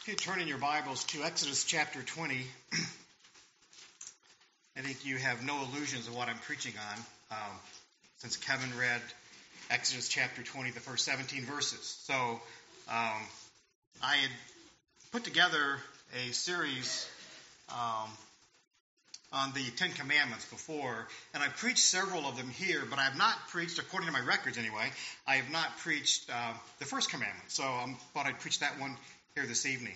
You turn in your Bibles to Exodus chapter 20. I think you have no illusions of what I'm preaching on, since Kevin read Exodus chapter 20, the first 17 verses. So I had put together a series on the Ten Commandments before, and I preached several of them here, but I have not preached, according to my records anyway, I have not preached the first commandment. So I thought I'd preach that one here this evening.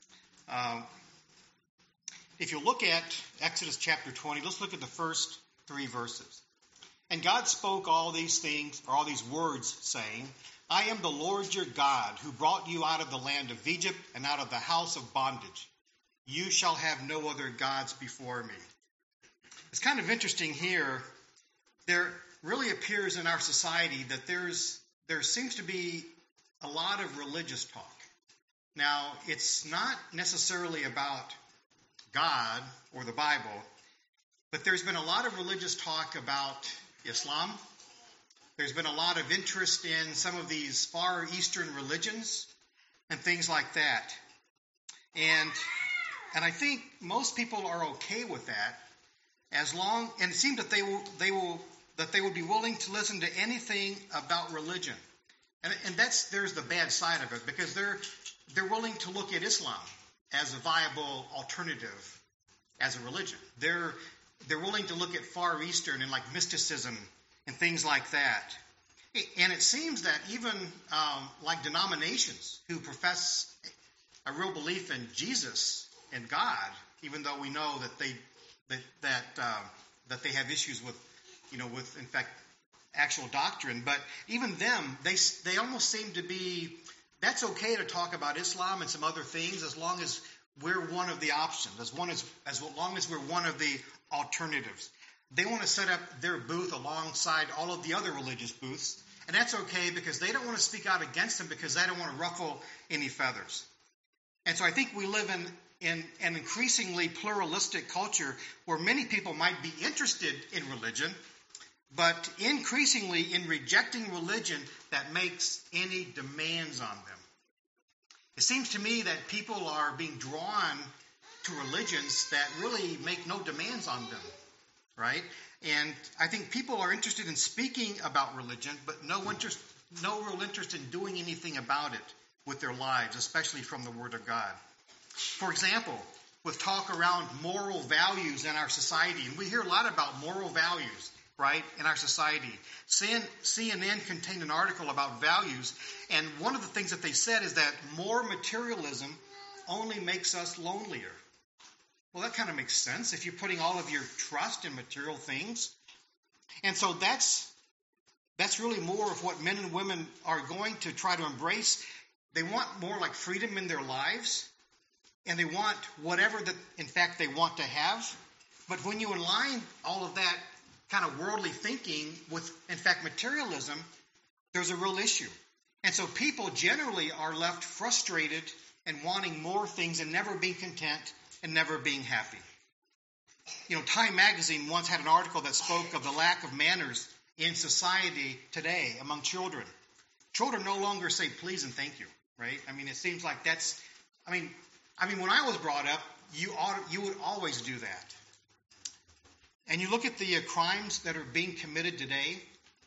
If you look at Exodus chapter 20, let's look at the first 3 verses. And God spoke all these things, or all these words, saying, I am the Lord your God, who brought you out of the land of Egypt and out of the house of bondage. You shall have no other gods before me. It's kind of interesting here. There really appears in our society that there seems to be a lot of religious talk. Now, it's not necessarily about God or the Bible, but there's been a lot of religious talk about Islam. There's been a lot of interest in some of these Far Eastern religions and things like that. And I think most people are okay with that, and it seems that they would be willing to listen to anything about religion. And there's the bad side of it, because they're willing to look at Islam as a viable alternative as a religion. They're willing to look at Far Eastern and like mysticism and things like that. And it seems that even like denominations who profess a real belief in Jesus and God, even though we know that they have issues with in fact actual doctrine, but even them, they almost seem to be, that's okay to talk about Islam and some other things as long as we're one of the options, as long as we're one of the alternatives. They want to set up their booth alongside all of the other religious booths, and that's okay because they don't want to speak out against them because they don't want to ruffle any feathers. And so I think we live in an increasingly pluralistic culture where many people might be interested in religion, but increasingly in rejecting religion that makes any demands on them. It seems to me that people are being drawn to religions that really make no demands on them, right? And I think people are interested in speaking about religion, but no real interest in doing anything about it with their lives, especially from the Word of God. For example, with talk around moral values in our society, and we hear a lot about moral values, right, in our society. CNN contained an article about values, and one of the things that they said is that more materialism only makes us lonelier. Well, that kind of makes sense if you're putting all of your trust in material things. And so that's really more of what men and women are going to try to embrace. They want more like freedom in their lives, and they want whatever that, in fact, they want to have. But when you align all of that kind of worldly thinking with, in fact, materialism, there's a real issue. And so people generally are left frustrated and wanting more things and never being content and never being happy. Time magazine once had an article that spoke of the lack of manners in society today among children. Children no longer say please and thank you, right? I mean, it seems like that's, I mean, when I was brought up, you would always do that. And you look at the crimes that are being committed today,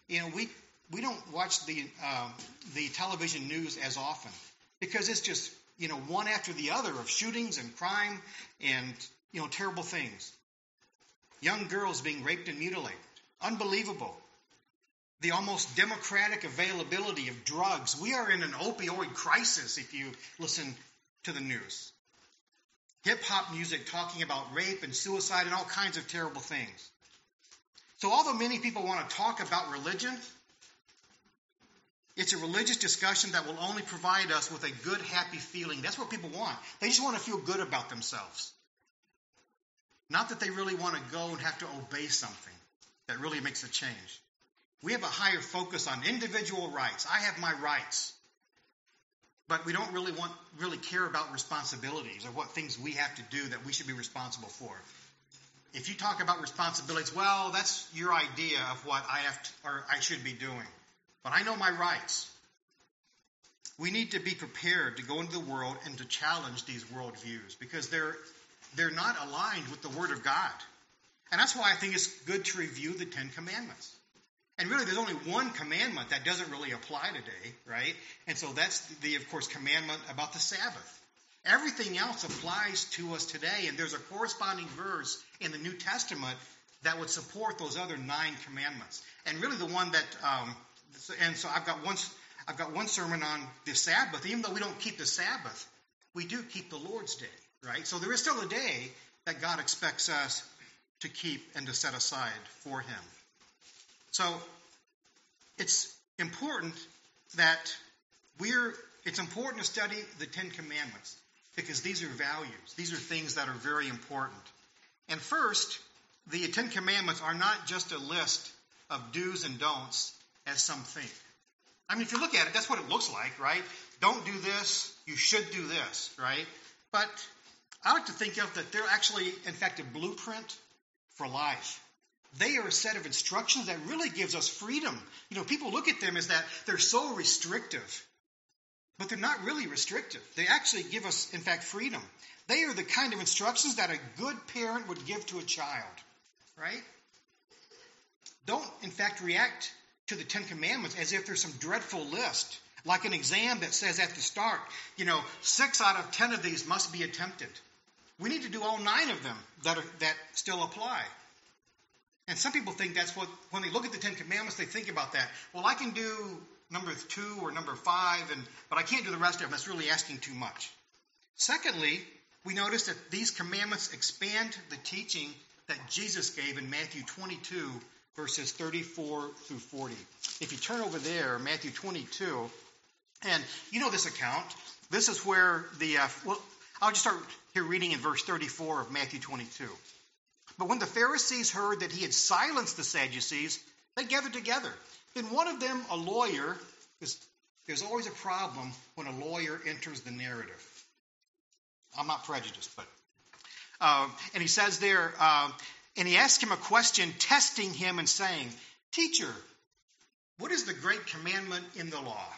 we don't watch the television news as often because it's just, one after the other of shootings and crime and, terrible things. Young girls being raped and mutilated. Unbelievable. The almost democratic availability of drugs. We are in an opioid crisis if you listen to the news. Hip-hop music talking about rape and suicide and all kinds of terrible things. So although many people want to talk about religion, it's a religious discussion that will only provide us with a good, happy feeling. That's what people want. They just want to feel good about themselves. Not that they really want to go and have to obey something that really makes a change. We have a higher focus on individual rights. I have my rights. But we don't really care about responsibilities or what things we have to do that we should be responsible for. If you talk about responsibilities, well, that's your idea of what I have to, or I should be doing. But I know my rights. we need to be prepared to go into the world and to challenge these worldviews because they're not aligned with the Word of God. And that's why I think it's good to review the Ten Commandments. And really, there's only one commandment that doesn't really apply today, right? And so that's of course, commandment about the Sabbath. Everything else applies to us today, and there's a corresponding verse in the New Testament that would support those other 9 commandments. And really, the one that, and so I've got one sermon on the Sabbath. Even though we don't keep the Sabbath, we do keep the Lord's Day, right? So there is still a day that God expects us to keep and to set aside for Him. So it's important it's important to study the Ten Commandments because these are values. These are things that are very important. And first, the Ten Commandments are not just a list of do's and don'ts as some think. I mean, if you look at it, that's what it looks like, right? Don't do this, you should do this, right? But I like to think of that they're actually, in fact, a blueprint for life. They are a set of instructions that really gives us freedom. You know, people look at them as that they're so restrictive, but they're not really restrictive. They actually give us, in fact, freedom. They are the kind of instructions that a good parent would give to a child, right? Don't, in fact, react to the Ten Commandments as if there's some dreadful list, like an exam that says at the start, 6 out of 10 of these must be attempted. We need to do all 9 of them that still apply. And some people think that's what, when they look at the Ten Commandments, they think about that. Well, I can do number 2 or number 5, but I can't do the rest of them. That's really asking too much. Secondly, we notice that these commandments expand the teaching that Jesus gave in Matthew 22, verses 34 through 40. If you turn over there, Matthew 22, and you know this account. This is where I'll just start here reading in verse 34 of Matthew 22. But when the Pharisees heard that he had silenced the Sadducees, they gathered together. Then one of them, a lawyer, there's always a problem when a lawyer enters the narrative. I'm not prejudiced, but... and he says there, and he asked him a question, testing him and saying, "Teacher, what is the great commandment in the law?"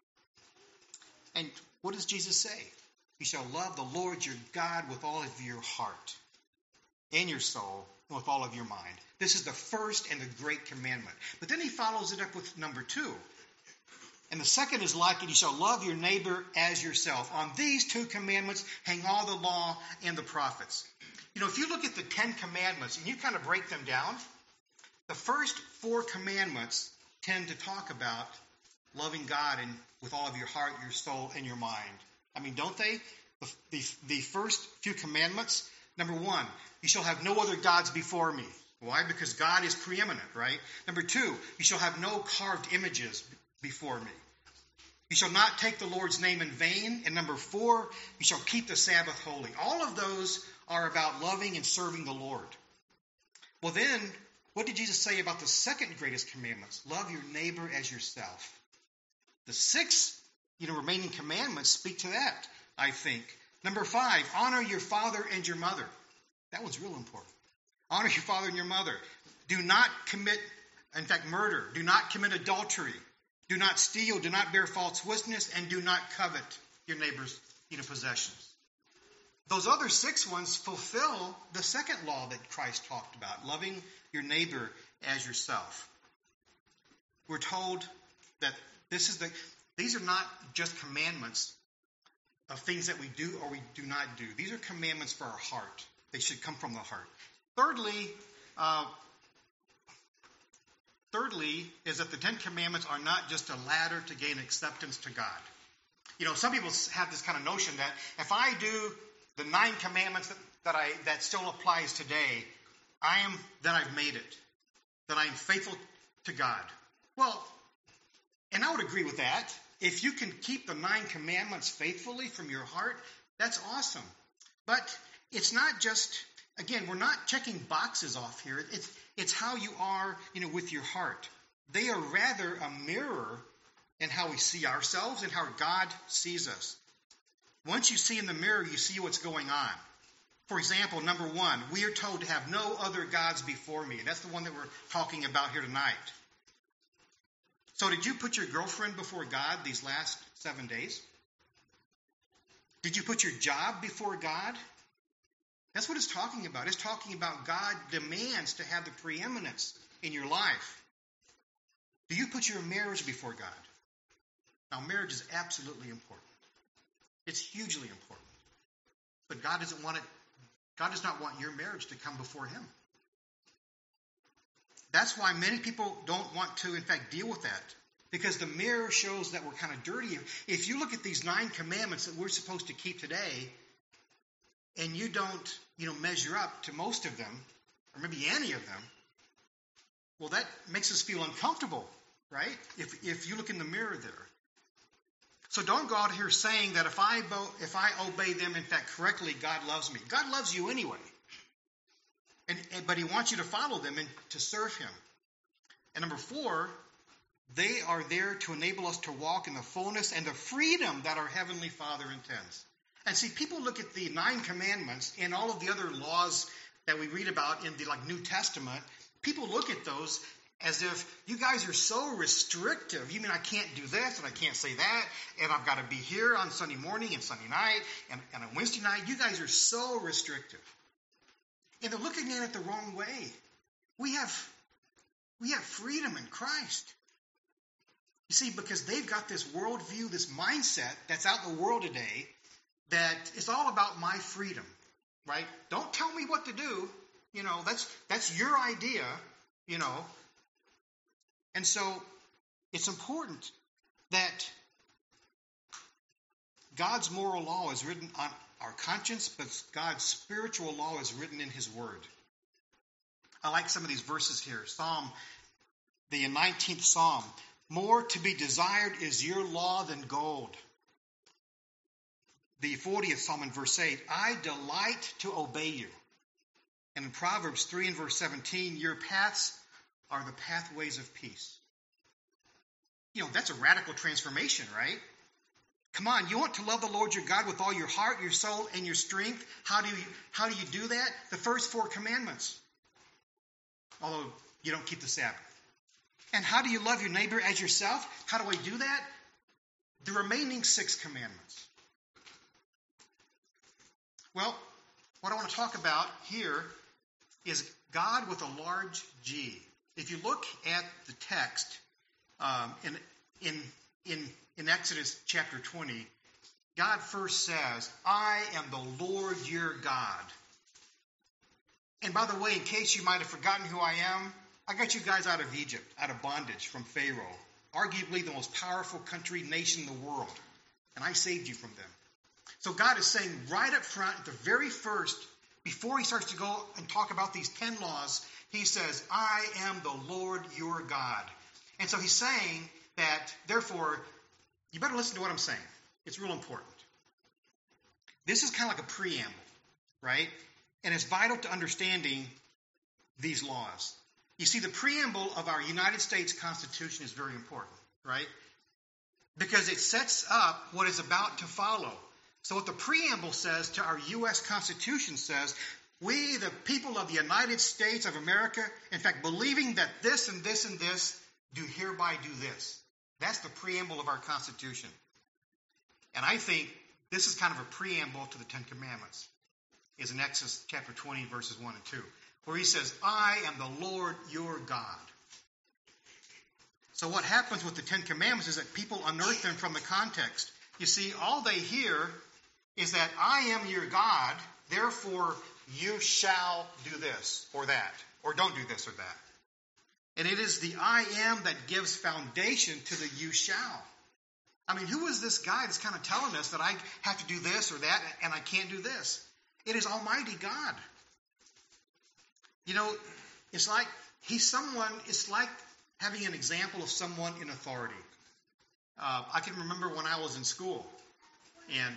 And what does Jesus say? You shall love the Lord your God with all of your heart and your soul and with all of your mind. This is the first and the great commandment. But then he follows it up with number 2. And the second is like it, you shall love your neighbor as yourself. On these 2 commandments hang all the law and the prophets. If you look at the 10 commandments and you kind of break them down, the first 4 commandments tend to talk about loving God and with all of your heart, your soul, and your mind. I mean, don't they? The first few commandments, number 1, you shall have no other gods before me. Why? Because God is preeminent, right? Number 2, you shall have no carved images before me. You shall not take the Lord's name in vain. And number 4, you shall keep the Sabbath holy. All of those are about loving and serving the Lord. Well then, what did Jesus say about the second greatest commandments? Love your neighbor as yourself. The 6 remaining commandments speak to that, I think. Number 5, honor your father and your mother. That one's real important. Honor your father and your mother. Do not commit, in fact, murder. Do not commit adultery. Do not steal. Do not bear false witness. And do not covet your neighbor's possessions. Those other 6 ones fulfill the second law that Christ talked about, loving your neighbor as yourself. We're told that these are not just commandments of things that we do or we do not do. These are commandments for our heart. They should come from the heart. Thirdly, is that the 10 Commandments are not just a ladder to gain acceptance to God. Some people have this kind of notion that if I do the 9 commandments that still applies today, then I've made it. That I am faithful to God. Well, and I would agree with that. If you can keep the 9 commandments faithfully from your heart, that's awesome. But it's not just, again, we're not checking boxes off here. It's how you are, with your heart. They are rather a mirror in how we see ourselves and how God sees us. Once you see in the mirror, you see what's going on. For example, number 1, we are told to have no other gods before me. And that's the one that we're talking about here tonight. So did you put your girlfriend before God these last 7 days? Did you put your job before God? That's what it's talking about. It's talking about God demands to have the preeminence in your life. Do you put your marriage before God? Now, marriage is absolutely important. It's hugely important. But God doesn't want it. God does not want your marriage to come before Him. That's why many people don't want to, in fact, deal with that. Because the mirror shows that we're kind of dirty. If you look at these 9 commandments that we're supposed to keep today, and you don't, measure up to most of them, or maybe any of them, well, that makes us feel uncomfortable, right? If you look in the mirror there. So don't go out here saying that if I obey them, in fact, correctly, God loves me. God loves you anyway. But He wants you to follow them and to serve Him. And number 4, they are there to enable us to walk in the fullness and the freedom that our Heavenly Father intends. And see, people look at the 9 commandments and all of the other laws that we read about in the New Testament. People look at those as if you guys are so restrictive. You mean I can't do this and I can't say that, and I've got to be here on Sunday morning and Sunday night and on Wednesday night. You guys are so restrictive. And they're looking at it the wrong way. We have freedom in Christ. You see, because they've got this worldview, this mindset that's out in the world today that is all about my freedom, right? Don't tell me what to do. That's your idea, And so it's important that God's moral law is written on our conscience, but God's spiritual law is written in His Word. I like some of these verses here. The 19th Psalm. More to be desired is your law than gold. The 40th Psalm in verse 8. I delight to obey you. And in Proverbs 3 and verse 17. Your paths are the pathways of peace. That's a radical transformation, right? Come on, you want to love the Lord your God with all your heart, your soul, and your strength. How do you do that? The first 4 commandments. Although you don't keep the Sabbath. And how do you love your neighbor as yourself? How do I do that? The remaining 6 commandments. Well, what I want to talk about here is God with a large G. If you look at the text in Exodus chapter 20, God first says, I am the Lord your God. And by the way, in case you might have forgotten who I am, I got you guys out of Egypt, out of bondage from Pharaoh, arguably the most powerful country, nation in the world. And I saved you from them. So God is saying right up front, at the very first, before He starts to go and talk about these 10 laws, He says, I am the Lord your God. And so He's saying that, therefore, you better listen to what I'm saying. It's real important. This is kind of like a preamble, right? And it's vital to understanding these laws. You see, the preamble of our United States Constitution is very important, right? Because it sets up what is about to follow. So what the preamble says to our U.S. Constitution says, we, the people of the United States of America, in fact, believing that this and this and this, do hereby do this. That's the preamble of our Constitution. And I think this is kind of a preamble to the 10 Commandments. Is in Exodus chapter 20, verses 1 and 2, where He says, I am the Lord your God. So what happens with the 10 Commandments is that people unearth them from the context. You see, all they hear is that I am your God, therefore you shall do this or that, or don't do this or that. And it is the I am that gives foundation to the you shall. I mean, who is this guy that's kind of telling us that I have to do this or that and I can't do this? It is Almighty God. It's like it's like having an example of someone in authority. I can remember when I was in school, and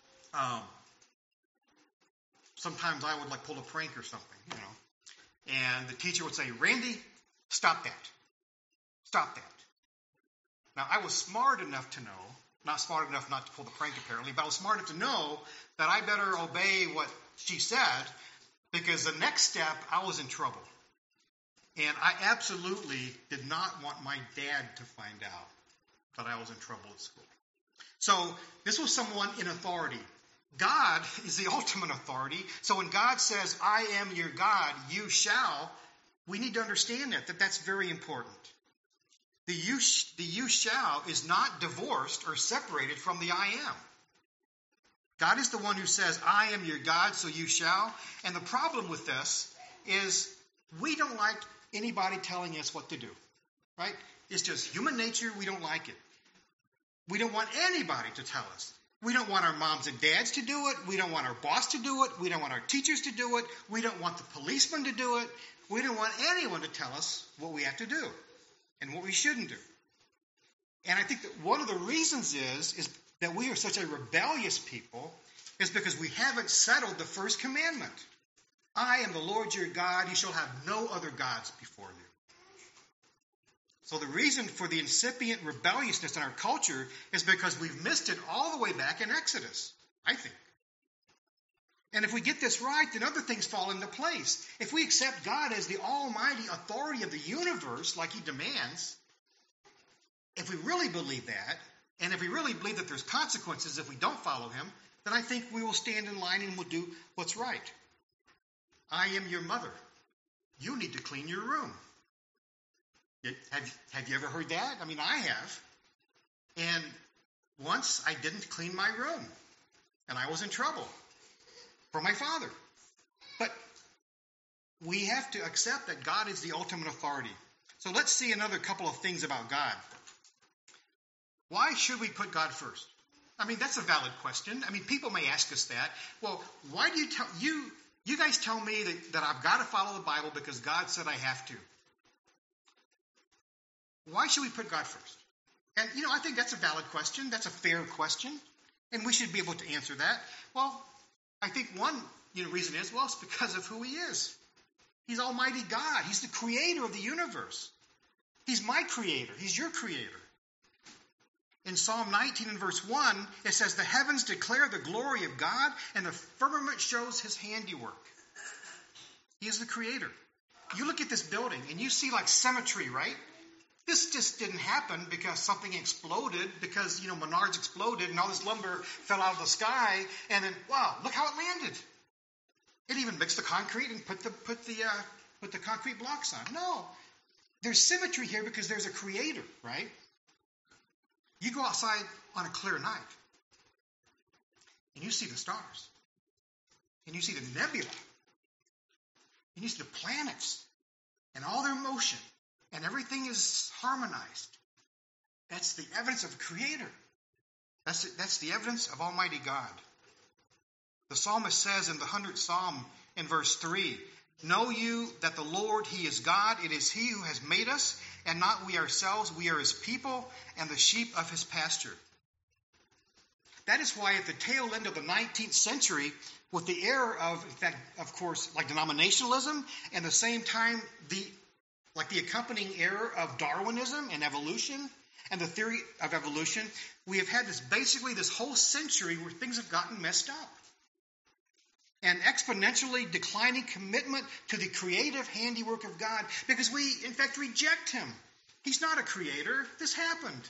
sometimes I would pull a prank or something, and the teacher would say, Randy, stop that. Stop that. Now, I was smart enough to know, not smart enough not to pull the prank apparently, but I was smart enough to know that I better obey what she said, because the next step, I was in trouble. And I absolutely did not want my dad to find out that I was in trouble at school. So this was someone in authority. God is the ultimate authority. So when God says, I am your God, you shall, we need to understand that that's very important. The you shall is not divorced or separated from the I am. God is the one who says, I am your God, so you shall. And the problem with this is we don't like anybody telling us what to do, right? It's just human nature. We don't like it. We don't want anybody to tell us. We don't want our moms and dads to do it. We don't want our boss to do it. We don't want our teachers to do it. We don't want the policeman to do it. We don't want anyone to tell us what we have to do and what we shouldn't do. And I think that one of the reasons is that we are such a rebellious people is because we haven't settled the first commandment. I am the Lord your God. You shall have no other gods before you. So the reason for the incipient rebelliousness in our culture is because we've missed it all the way back in Exodus, I think. And if we get this right, then other things fall into place. If we accept God as the almighty authority of the universe, like he demands, if we really believe that, and if we really believe that there's consequences if we don't follow him, then I think we will stand in line and will do what's right. I am your mother. You need to clean your room. Have you ever heard that? I mean, I have. And once I didn't clean my room, and I was in trouble for my father. But we have to accept that God is the ultimate authority. So let's see another couple of things about God. Why should we put God first? I mean, that's a valid question. I mean, people may ask us that. Well, why do you guys tell me that I've got to follow the Bible because God said I have to? Why should we put God first? And, I think that's a valid question. That's a fair question. And we should be able to answer that. Well, I think one reason is, it's because of who he is. He's Almighty God. He's the creator of the universe. He's my creator. He's your creator. In Psalm 19 and verse 1, it says, the heavens declare the glory of God, and the firmament shows his handiwork. He is the creator. You look at this building, and you see like symmetry, right? This just didn't happen because something exploded, because, Menards exploded and all this lumber fell out of the sky, and then, wow, look how it landed. It even mixed the concrete and put the concrete blocks on. No, there's symmetry here because there's a creator, right? You go outside on a clear night, and you see the stars, and you see the nebula, and you see the planets, and all their motion. And everything is harmonized. That's the evidence of a creator. That's the evidence of Almighty God. The psalmist says in the 100th Psalm in verse 3, know you that the Lord, he is God. It is he who has made us, and not we ourselves. We are his people and the sheep of his pasture. That is why at the tail end of the 19th century, with the era of, in fact, of course, like denominationalism, and at the same time, the accompanying era of Darwinism and evolution and the theory of evolution, we have had this whole century where things have gotten messed up. An exponentially declining commitment to the creative handiwork of God because we, in fact, reject him. He's not a creator. This happened.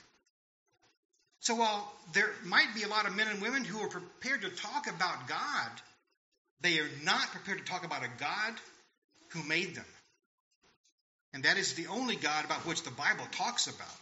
So while there might be a lot of men and women who are prepared to talk about God, they are not prepared to talk about a God who made them. And that is the only God about which the Bible talks about.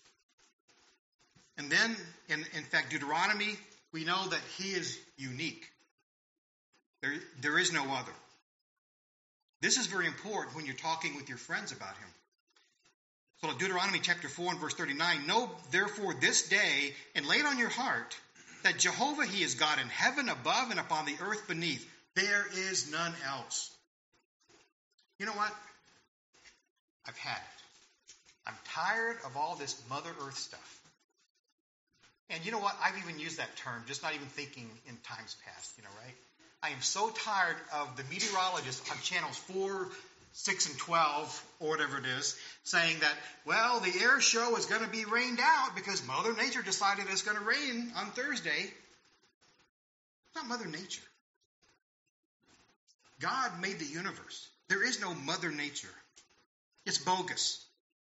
And then, in fact, Deuteronomy, we know that he is unique. There is no other. This is very important when you're talking with your friends about him. So Deuteronomy chapter 4 and verse 39, know therefore this day and lay it on your heart that Jehovah, he is God in heaven above and upon the earth beneath. There is none else. You know what? I've had it. I'm tired of all this Mother Earth stuff. And you know what? I've even used that term, just not even thinking in times past, right? I am so tired of the meteorologists on channels 4, 6, and 12, or whatever it is, saying that, well, the air show is going to be rained out because Mother Nature decided it's going to rain on Thursday. It's not Mother Nature. God made the universe. There is no Mother Nature. It's bogus.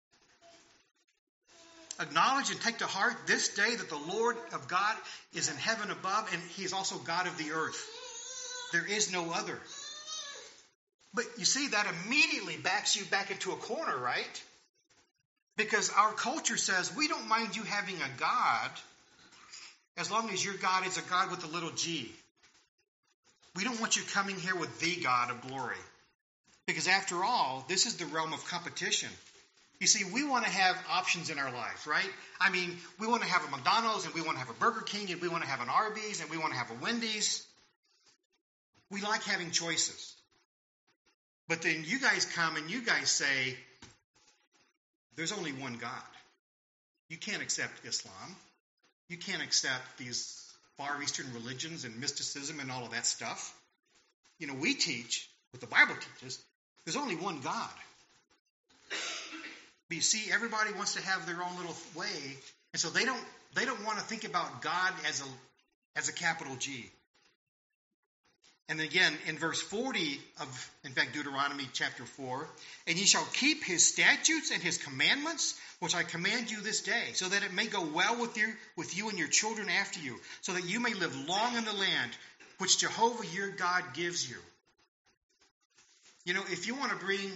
Acknowledge and take to heart this day that the Lord of God is in heaven above, and he is also God of the earth. There is no other. But you see, that immediately backs you back into a corner, right? Because our culture says, we don't mind you having a God as long as your God is a God with a little g. We don't want you coming here with the God of glory. Because after all, this is the realm of competition. You see, we want to have options in our lives, right? I mean, we want to have a McDonald's, and we want to have a Burger King, and we want to have an Arby's, and we want to have a Wendy's. We like having choices. But then you guys come and you guys say, there's only one God. You can't accept Islam. You can't accept these Far Eastern religions and mysticism and all of that stuff. You know, we teach, what the Bible teaches, there's only one God. But you see, everybody wants to have their own little way, and so they don't want to think about God as a capital G. And again, in verse 40 of, in fact, Deuteronomy chapter 4, and ye shall keep his statutes and his commandments, which I command you this day, so that it may go well with you and your children after you, so that you may live long in the land which Jehovah your God gives you. You know, if you want to bring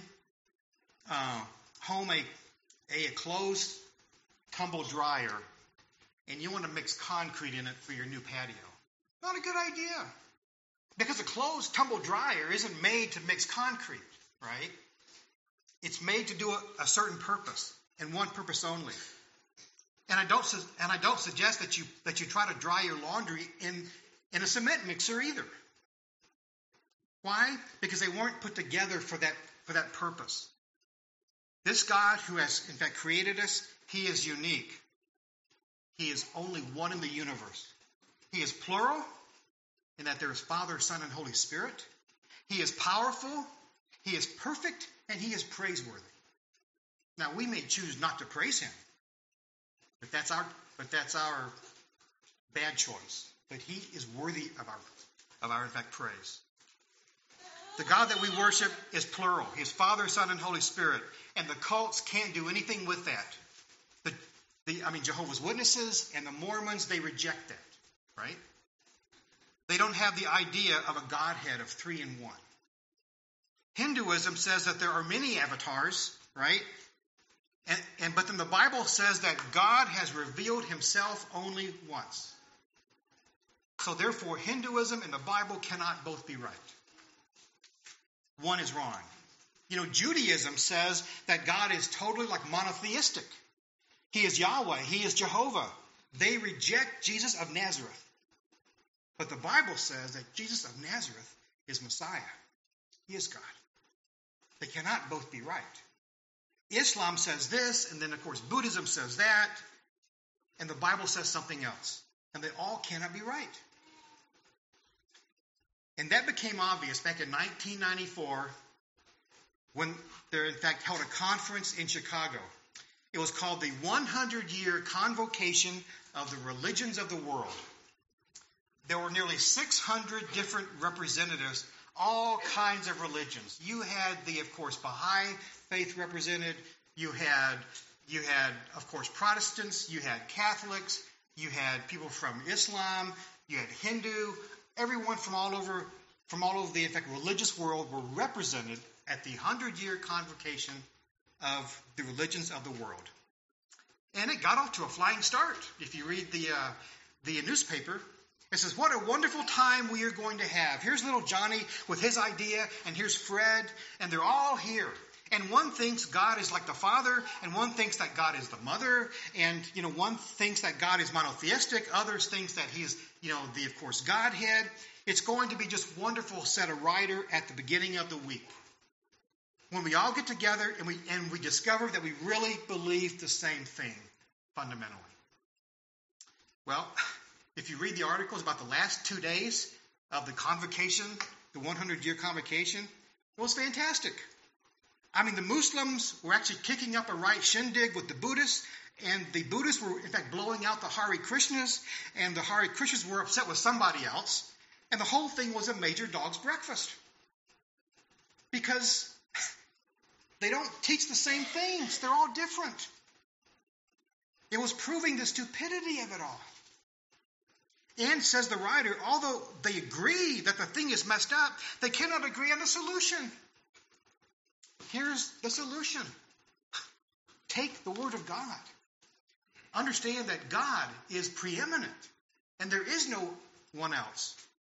home a closed tumble dryer, and you want to mix concrete in it for your new patio, not a good idea. Because a closed tumble dryer isn't made to mix concrete, right? It's made to do a certain purpose, and one purpose only. And I don't suggest that you try to dry your laundry in a cement mixer either. Why? Because they weren't put together for that purpose. This God who has, in fact, created us, he is unique. He is only one in the universe. He is plural, in that there is Father, Son, and Holy Spirit. He is powerful, he is perfect, and he is praiseworthy. Now, we may choose not to praise him, but that's our bad choice. But he is worthy of our in fact, praise. The God that we worship is plural. He is Father, Son, and Holy Spirit. And the cults can't do anything with that. Jehovah's Witnesses and the Mormons, they reject that, right? They don't have the idea of a Godhead of 3 in 1. Hinduism says that there are many avatars, right? But then the Bible says that God has revealed himself only once. So therefore, Hinduism and the Bible cannot both be right. One is wrong. You know, Judaism says that God is totally like monotheistic. He is Yahweh. He is Jehovah. They reject Jesus of Nazareth. But the Bible says that Jesus of Nazareth is Messiah. He is God. They cannot both be right. Islam says this, and then, of course, Buddhism says that, and the Bible says something else. And they all cannot be right. And that became obvious back in 1994 when they, in fact, held a conference in Chicago. It was called the 100-Year Convocation of the Religions of the World. There were nearly 600 different representatives, all kinds of religions. You had the, of course, Baha'i faith represented. You had, of course, Protestants. You had Catholics. You had people from Islam. You had Hindu. Everyone from all over the, in fact, religious world were represented at the 100-Year Convocation of the Religions of the World. And it got off to a flying start. If you read the newspaper, it says, what a wonderful time we are going to have. Here's little Johnny with his idea, and here's Fred, and they're all here. And one thinks God is like the Father, and one thinks that God is the Mother, and, one thinks that God is monotheistic, others thinks that he is, the, of course, Godhead. It's going to be just wonderful, said a writer at the beginning of the week. When we all get together and we discover that we really believe the same thing, fundamentally. Well, if you read the articles about the last 2 days of the convocation, the 100-year convocation, it was fantastic. I mean, the Muslims were actually kicking up a right shindig with the Buddhists, and the Buddhists were, in fact, blowing out the Hare Krishnas, and the Hare Krishnas were upset with somebody else, and the whole thing was a major dog's breakfast. Because They don't teach the same things. They're all different. It was proving the stupidity of it all. And, says the writer, although they agree that the thing is messed up, they cannot agree on the solution. Here's the solution. Take the Word of God. Understand that God is preeminent, and there is no one else.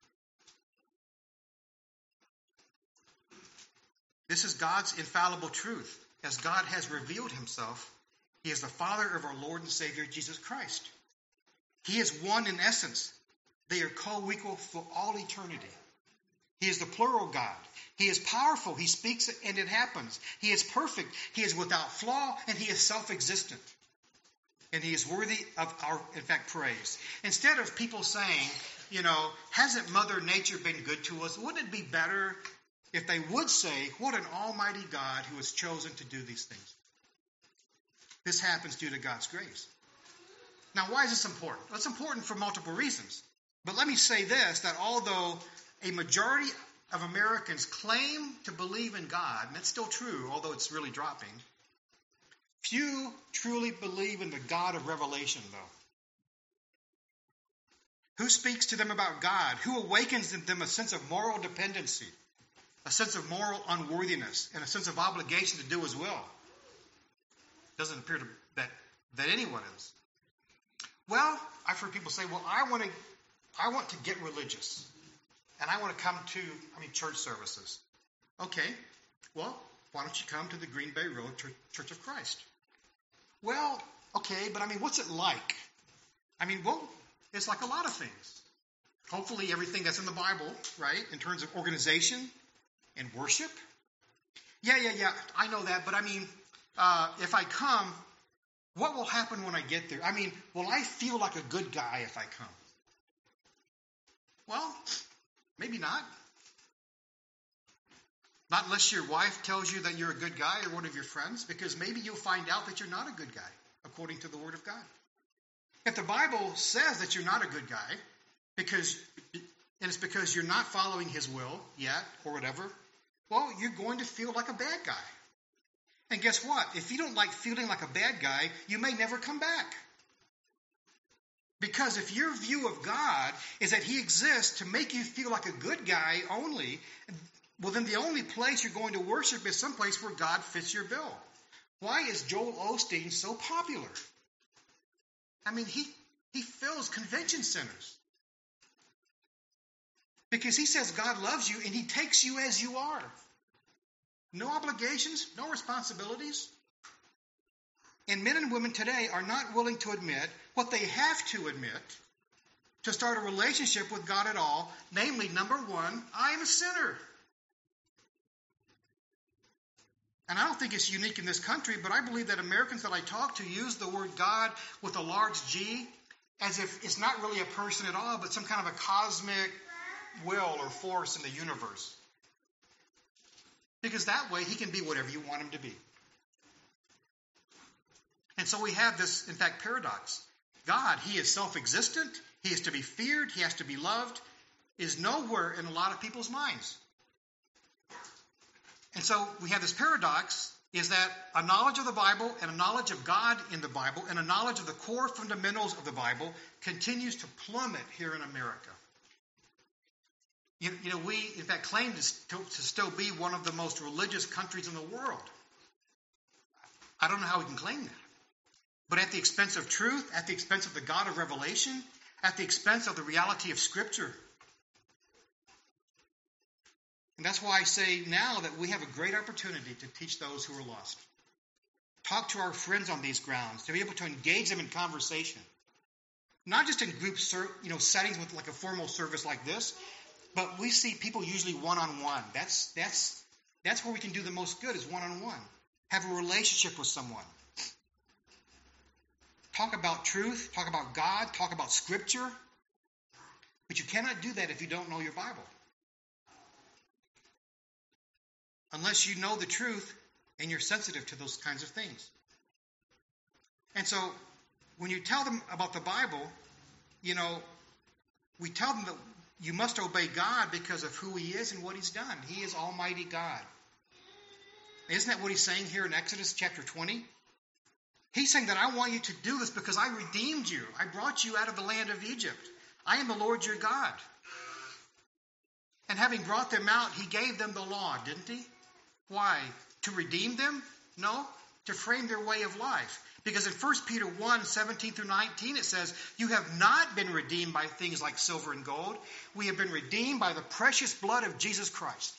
This is God's infallible truth. As God has revealed himself, he is the Father of our Lord and Savior, Jesus Christ. He is one in essence. They are co-equal for all eternity. He is the plural God. He is powerful. He speaks and it happens. He is perfect. He is without flaw, and he is self-existent. And he is worthy of our, in fact, praise. Instead of people saying, hasn't Mother Nature been good to us? Wouldn't it be better if they would say, what an almighty God who has chosen to do these things? This happens due to God's grace. Now, why is this important? Well, it's important for multiple reasons. But let me say this, that although a majority of Americans claim to believe in God, and it's still true, although it's really dropping, few truly believe in the God of Revelation, though. Who speaks to them about God? Who awakens in them a sense of moral dependency, a sense of moral unworthiness, and a sense of obligation to do his will? Doesn't appear that anyone is. Well, I've heard people say, well, I want to get religious, and I want to come to, church services. Okay, well, why don't you come to the Green Bay Road Church of Christ? Well, okay, but what's it like? It's like a lot of things. Hopefully everything that's in the Bible, right, in terms of organization and worship. Yeah, I know that, but if I come, what will happen when I get there? Will I feel like a good guy if I come? Well, maybe not. Not unless your wife tells you that you're a good guy or one of your friends, because maybe you'll find out that you're not a good guy, according to the Word of God. If the Bible says that you're not a good guy, and it's because you're not following his will yet, or whatever, well, you're going to feel like a bad guy. And guess what? If you don't like feeling like a bad guy, you may never come back. Because if your view of God is that he exists to make you feel like a good guy only, well, then the only place you're going to worship is someplace where God fits your bill. Why is Joel Osteen so popular? He fills convention centers. Because he says God loves you and he takes you as you are. No obligations, no responsibilities. And men and women today are not willing to admit what they have to admit to start a relationship with God at all. Namely, number one, I am a sinner. And I don't think it's unique in this country, but I believe that Americans that I talk to use the word God with a large G as if it's not really a person at all, but some kind of a cosmic will or force in the universe. Because that way he can be whatever you want him to be. And so we have this, in fact, paradox. God, he is self-existent, he is to be feared, he has to be loved, is nowhere in a lot of people's minds. And so we have this paradox, is that a knowledge of the Bible and a knowledge of God in the Bible and a knowledge of the core fundamentals of the Bible continues to plummet here in America. We, in fact, claim to still be one of the most religious countries in the world. I don't know how we can claim that. But at the expense of truth, at the expense of the God of Revelation, at the expense of the reality of Scripture. And that's why I say now that we have a great opportunity to teach those who are lost. Talk to our friends on these grounds, to be able to engage them in conversation. Not just in group settings with like a formal service like this, but we see people usually one-on-one. That's where we can do the most good, is one-on-one. Have a relationship with someone. Talk about truth, talk about God, talk about Scripture. But you cannot do that if you don't know your Bible. Unless you know the truth and you're sensitive to those kinds of things. And so when you tell them about the Bible, we tell them that you must obey God because of who he is and what he's done. He is Almighty God. Isn't that what he's saying here in Exodus chapter 20? He's saying that I want you to do this because I redeemed you. I brought you out of the land of Egypt. I am the Lord your God. And having brought them out, he gave them the law, didn't he? Why? To redeem them? No, to frame their way of life. Because in 1 Peter 1, 17 through 19, it says, you have not been redeemed by things like silver and gold. We have been redeemed by the precious blood of Jesus Christ.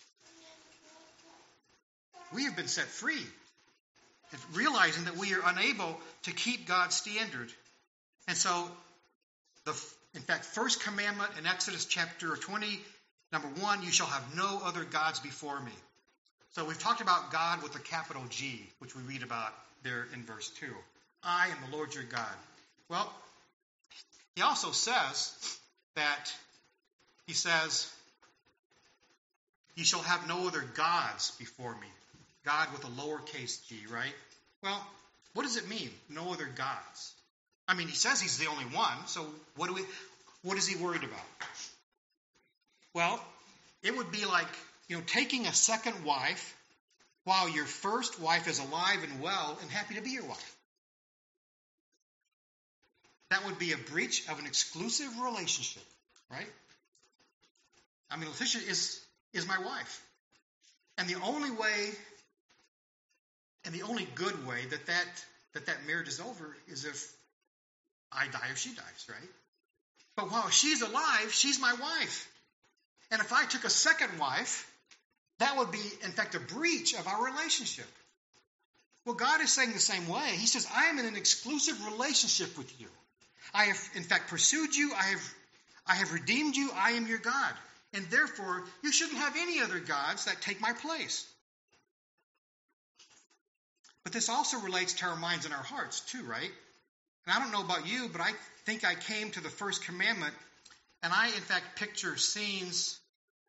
We have been set free, realizing that we are unable to keep God's standard. And so, in fact, first commandment in Exodus chapter 20, number 1, you shall have no other gods before me. So we've talked about God with a capital G, which we read about there in verse 2. I am the Lord your God. Well, he also says that, he says, you shall have no other gods before me. God with a lowercase g, right? Well, what does it mean, no other gods? I mean, he says he's the only one, so what is he worried about? Well, it would be like, taking a second wife while your first wife is alive and well and happy to be your wife. That would be a breach of an exclusive relationship, right? I mean, Letitia is my wife. And the only way, and the only good way that marriage is over is if I die or she dies, right? But while she's alive, she's my wife. And if I took a second wife, that would be, in fact, a breach of our relationship. Well, God is saying the same way. He says, I am in an exclusive relationship with you. I have, in fact, pursued you. I have redeemed you. I am your God. And therefore, you shouldn't have any other gods that take my place. But this also relates to our minds and our hearts, too, right? And I don't know about you, but I think I came to the first commandment, and I, in fact, picture scenes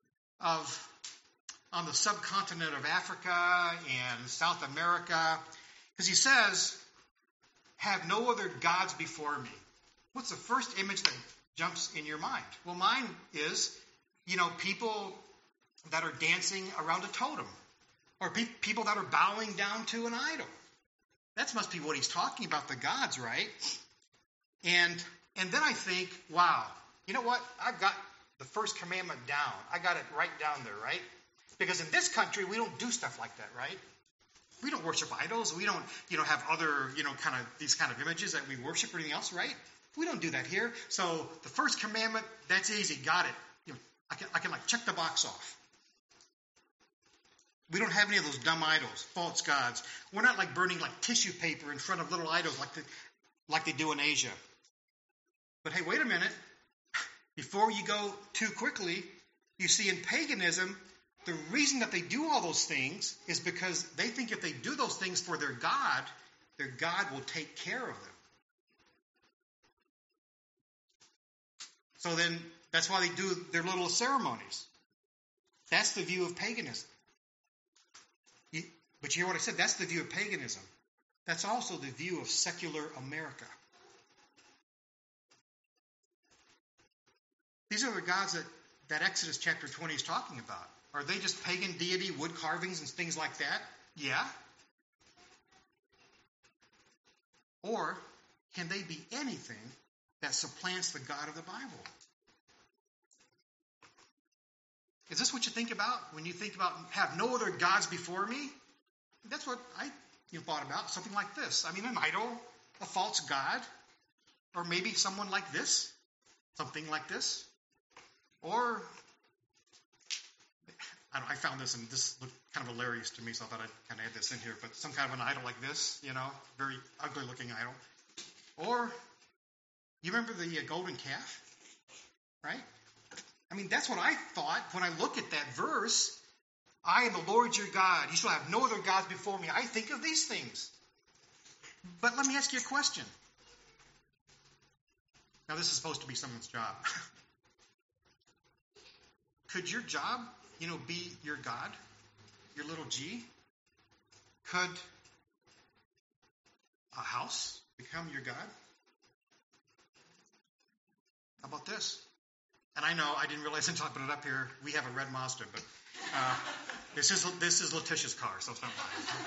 on the subcontinent of Africa and South America, because he says, have no other gods before me. What's the first image that jumps in your mind? Well, mine is, people that are dancing around a totem, or people that are bowing down to an idol. That must be what he's talking about, the gods, right? And then I think, wow, you know what? I've got the first commandment down. I got it right down there, right? Because in this country, we don't do stuff like that, right? We don't worship idols. We don't, have other, these kind of images that we worship or anything else, right? We don't do that here. So the first commandment, that's easy. Got it. I can check the box off. We don't have any of those dumb idols, false gods. We're not like burning like tissue paper in front of little idols like they do in Asia. But hey, wait a minute. Before you go too quickly, you see in paganism, the reason that they do all those things is because they think if they do those things for their God will take care of them. So then that's why they do their little ceremonies. That's the view of paganism. But you hear what I said? That's the view of paganism. That's also the view of secular America. These are the gods that Exodus chapter 20 is talking about. Are they just pagan deity, wood carvings and things like that? Yeah. Or can they be anything that supplants the God of the Bible? Is this what you think about when you think about have no other gods before me? That's what I thought about, something like this. I mean, an idol, a false god, or maybe someone like this, something like this. Or, I found this, and this looked kind of hilarious to me, so I thought I'd kind of add this in here, but some kind of an idol like this, very ugly-looking idol. Or, you remember the golden calf, right? I mean, that's what I thought when I look at that verse. I am the Lord your God. You shall have no other gods before me. I think of these things. But let me ask you a question. Now, this is supposed to be someone's job. Could your job, be your God, your little G? Could a house become your God? How about this? And I know I didn't realize until I put it up here, we have a red Mazda, but This is Letitia's car, so it's not mine.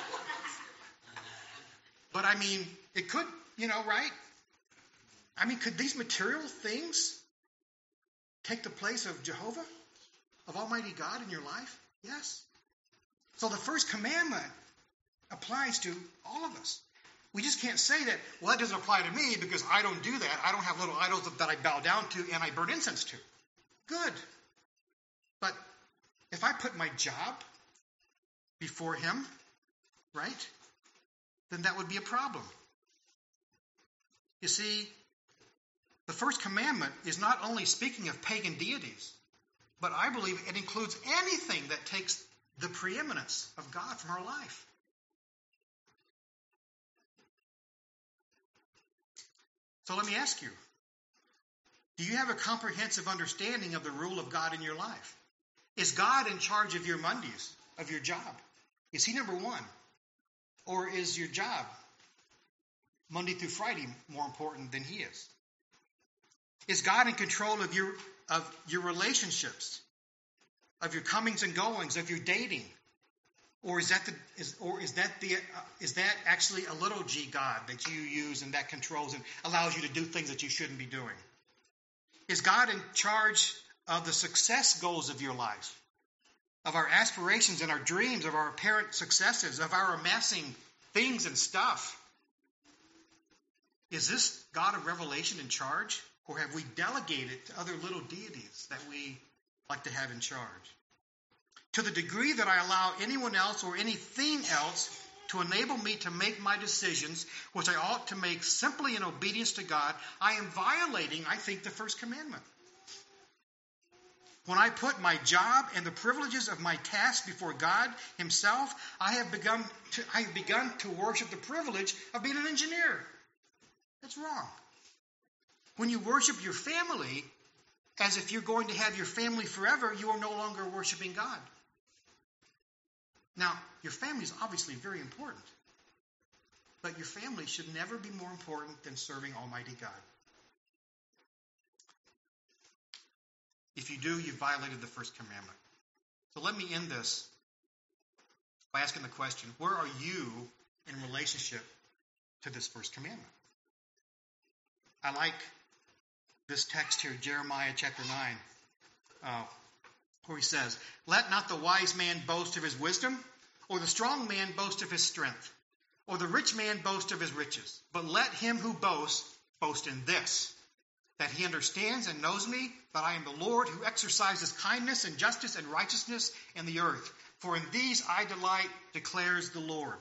But I mean, it could, right? I mean, could these material things take the place of Jehovah, of Almighty God in your life? Yes. So the first commandment applies to all of us. We just can't say that, well, that doesn't apply to me because I don't do that. I don't have little idols that I bow down to and I burn incense to. Good. But if I put my job before him, right, then that would be a problem. You see, the first commandment is not only speaking of pagan deities, but I believe it includes anything that takes the preeminence of God from our life. So let me ask you, do you have a comprehensive understanding of the rule of God in your life? Is God in charge of your Mondays, of your job? Is he number one? Or is your job, Monday through Friday, more important than he is? Is God in control of your relationships, of your comings and goings, of your dating? Or is that actually a little g God that you use and that controls and allows you to do things that you shouldn't be doing? Is God in charge of the success goals of your life, of our aspirations and our dreams, of our apparent successes, of our amassing things and stuff? Is this God of Revelation in charge, or have we delegated to other little deities that we like to have in charge? To the degree that I allow anyone else or anything else to enable me to make my decisions, which I ought to make simply in obedience to God, I am violating, I think, the first commandment. When I put my job and the privileges of my task before God himself, I have begun to worship the privilege of being an engineer. That's wrong. When you worship your family as if you're going to have your family forever, you are no longer worshiping God. Now, your family is obviously very important, but your family should never be more important than serving Almighty God. If you do, you've violated the first commandment. So let me end this by asking the question, where are you in relationship to this first commandment? I like this text here, Jeremiah chapter 9, where he says, "Let not the wise man boast of his wisdom, or the strong man boast of his strength, or the rich man boast of his riches. But let him who boasts boast in this, that he understands and knows me, that I am the Lord who exercises kindness and justice and righteousness in the earth. For in these I delight, declares the Lord."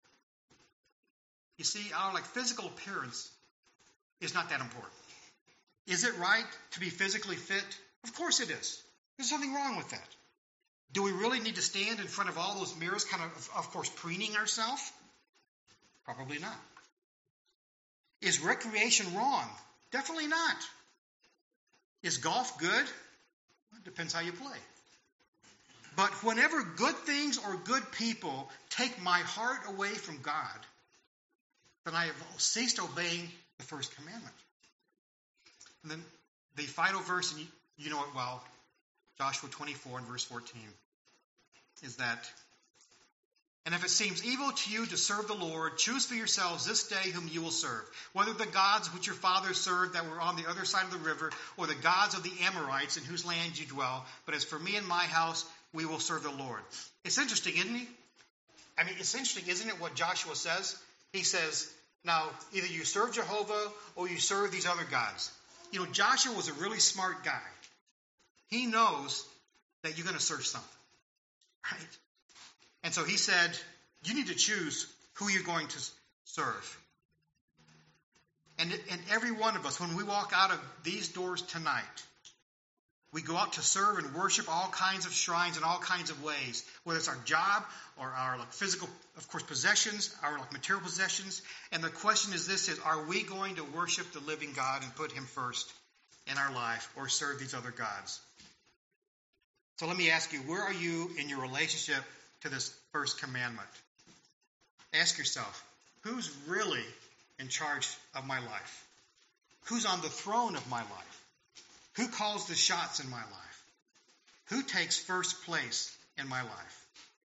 You see, our physical appearance is not that important. Is it right to be physically fit? Of course it is. There's nothing wrong with that. Do we really need to stand in front of all those mirrors, kind of course, preening ourselves? Probably not. Is recreation wrong? Definitely not. Is golf good? Well, it depends how you play. But whenever good things or good people take my heart away from God, then I have ceased obeying the first commandment. And then the final verse, and you know it well, Joshua 24 and verse 14, is that, "And if it seems evil to you to serve the Lord, choose for yourselves this day whom you will serve, whether the gods which your fathers served that were on the other side of the river, or the gods of the Amorites in whose land you dwell. But as for me and my house, we will serve the Lord." It's interesting, isn't it? I mean, it's interesting, isn't it, what Joshua says? He says, now, either you serve Jehovah or you serve these other gods. You know, Joshua was a really smart guy. He knows that you're going to serve something, right? And so he said, you need to choose who you're going to serve. And every one of us, when we walk out of these doors tonight, we go out to serve and worship all kinds of shrines in all kinds of ways, whether it's our job or our physical, of course, possessions, our material possessions. And the question is this, are we going to worship the living God and put him first in our life, or serve these other gods? So let me ask you, where are you in your relationship to this first commandment? Ask yourself, who's really in charge of my life? Who's on the throne of my life? Who calls the shots in my life? Who takes first place in my life?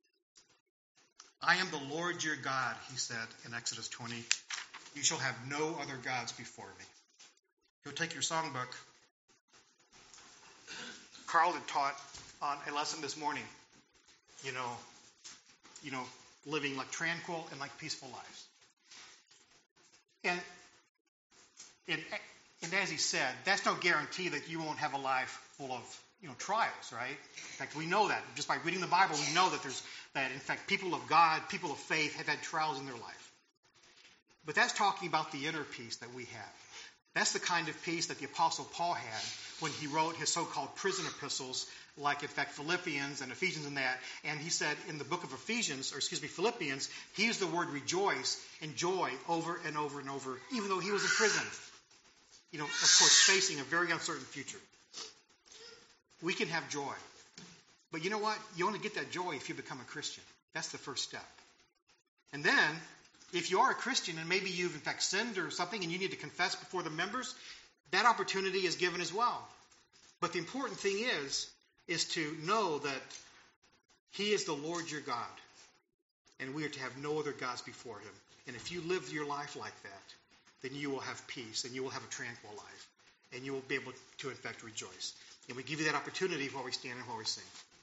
I am the Lord your God, he said in Exodus 20. You shall have no other gods before me. You'll take your songbook. Carl had taught on a lesson this morning, you know, living like tranquil and like peaceful lives. And as he said, that's no guarantee that you won't have a life full of trials, right? In fact, we know that just by reading the Bible. We know that in fact people of God, people of faith, have had trials in their life. But that's talking about the inner peace that we have. That's the kind of peace that the Apostle Paul had when he wrote his so-called prison epistles, like in fact Philippians and Ephesians and that. And he said in the book of Philippians, he used the word rejoice and joy over and over and over, even though he was in prison. Of course, facing a very uncertain future. We can have joy. But you know what? You only get that joy if you become a Christian. That's the first step. And then, if you are a Christian and maybe you've in fact sinned or something and you need to confess before the members, that opportunity is given as well. But the important thing is to know that he is the Lord your God. And we are to have no other gods before him. And if you live your life like that, then you will have peace and you will have a tranquil life. And you will be able to in fact rejoice. And we give you that opportunity while we stand and while we sing.